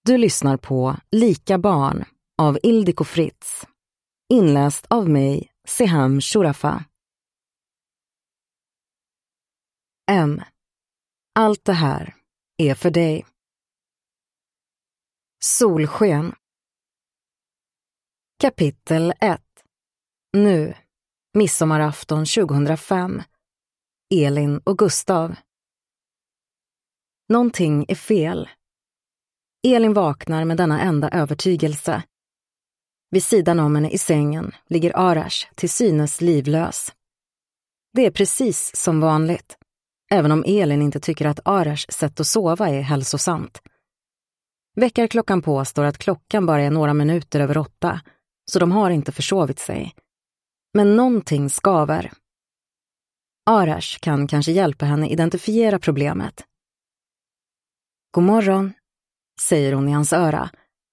Du lyssnar på Lika barn av Ildiko Fritz. Inläst av mig, Seham Shurafa. M. Allt det här är för dig. Solsken. Kapitel 1. Nu, midsommarafton 2005. Elin och Gustav. Någonting är fel. Elin vaknar med denna enda övertygelse. Vid sidan om henne i sängen ligger Arash till synes livlös. Det är precis som vanligt, även om Elin inte tycker att Arash sätt att sova är hälsosamt. Väckarklockan påstår att klockan bara är några minuter över 8, så de har inte försovit sig. Men någonting skaver. Arash kan kanske hjälpa henne identifiera problemet. God morgon, säger hon i hans öra.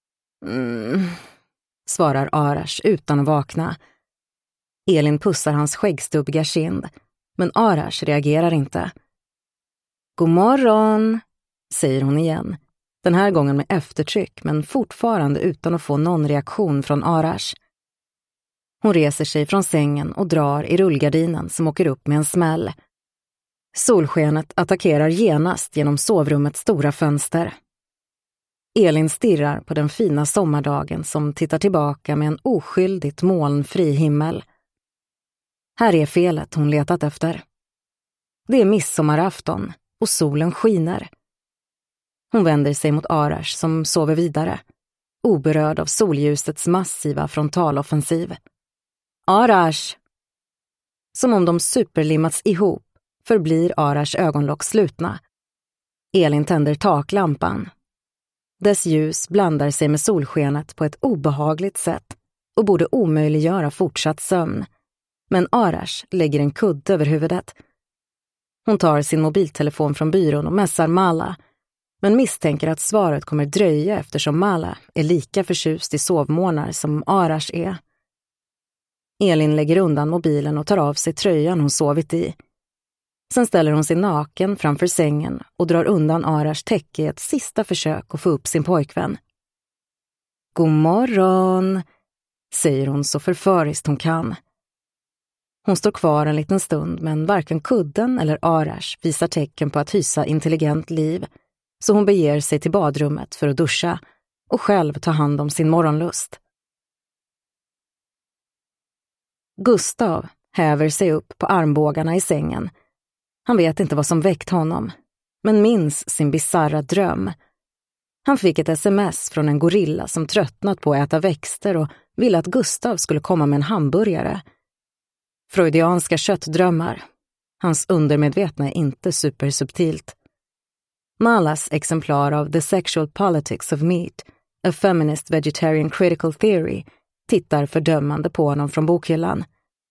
Svarar Arash utan att vakna. Elin pussar hans skäggstubbiga kind, men Arash reagerar inte. God morgon, säger hon igen. Den här gången med eftertryck, men fortfarande utan att få någon reaktion från Arash. Hon reser sig från sängen och drar i rullgardinen som åker upp med en smäll. Solskenet attackerar genast genom sovrummets stora fönster. Elin stirrar på den fina sommardagen som tittar tillbaka med en oskyldigt molnfri himmel. Här är felet hon letat efter. Det är midsommarafton och solen skiner. Hon vänder sig mot Arash som sover vidare, oberörd av solljusets massiva frontaloffensiv. Arash! Som om de superlimmats ihop förblir Arash ögonlock slutna. Elin tänder taklampan. Dess ljus blandar sig med solskenet på ett obehagligt sätt och borde omöjliggöra fortsatt sömn. Men Arash lägger en kudde över huvudet. Hon tar sin mobiltelefon från byrån och messar Mala, men misstänker att svaret kommer dröja eftersom Mala är lika förtjust i sovmorgnar som Arash är. Elin lägger undan mobilen och tar av sig tröjan hon sovit i. Sen ställer hon sig naken framför sängen och drar undan Arash täcke i ett sista försök att få upp sin pojkvän. God morgon, säger hon så förföriskt hon kan. Hon står kvar en liten stund, men varken kudden eller Arash visar tecken på att hysa intelligent liv, så hon beger sig till badrummet för att duscha och själv ta hand om sin morgonlust. Gustav häver sig upp på armbågarna i sängen. Han vet inte vad som väckt honom, men minns sin bizarra dröm. Han fick ett sms från en gorilla som tröttnat på att äta växter och ville att Gustav skulle komma med en hamburgare. Freudianska köttdrömmar. Hans undermedvetna är inte supersubtilt. Malas exemplar av The Sexual Politics of Meat, A Feminist Vegetarian Critical Theory, tittar fördömande på honom från bokhyllan.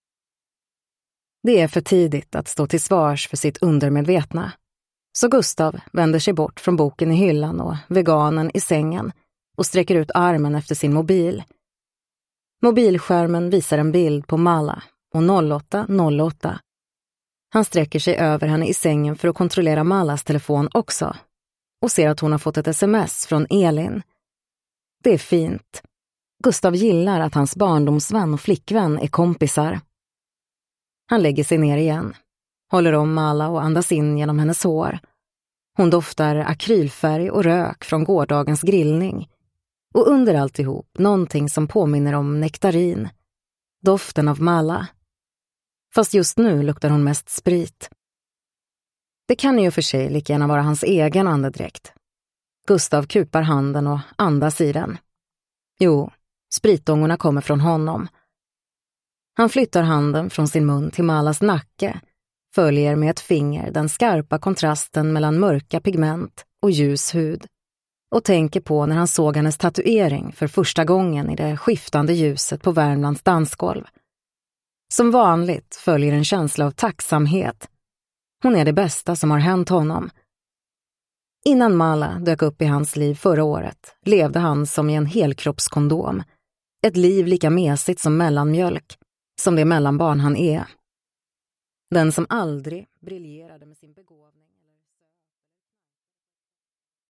Det är för tidigt att stå till svars för sitt undermedvetna. Så Gustav vänder sig bort från boken i hyllan och veganen i sängen och sträcker ut armen efter sin mobil. Mobilskärmen visar en bild på Mala och 0808. Han sträcker sig över henne i sängen för att kontrollera Malas telefon också och ser att hon har fått ett sms från Elin. Det är fint. Gustav gillar att hans barndomsvän och flickvän är kompisar. Han lägger sig ner igen, håller om Mala och andas in genom hennes hår. Hon doftar akrylfärg och rök från gårdagens grillning. Och under alltihop någonting som påminner om nektarin. Doften av Mala. Fast just nu luktar hon mest sprit. Det kan ju för sig lika gärna vara hans egen andedräkt. Gustav kupar handen och andas i den. Jo, spritångorna kommer från honom. Han flyttar handen från sin mun till Malas nacke, följer med ett finger den skarpa kontrasten mellan mörka pigment och ljus hud och tänker på när han såg hennes tatuering för första gången i det skiftande ljuset på Värmlands dansgolv. Som vanligt följer en känsla av tacksamhet. Hon är det bästa som har hänt honom. Innan Mala dök upp i hans liv förra året levde han som i en helkroppskondom. Ett liv lika mesigt som mellanmjölk, som det mellanbarn han är. Den som aldrig briljerade med sin begåvning.